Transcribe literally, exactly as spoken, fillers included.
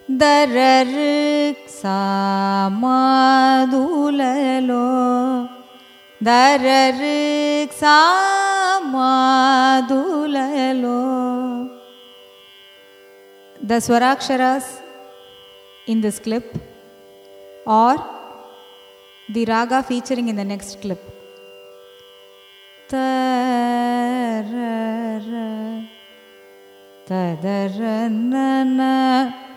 Dararik samadulalo, Dararik samadulalo. The Swaraksharas in this clip or the raga featuring in the next clip. Tarara, tadarana.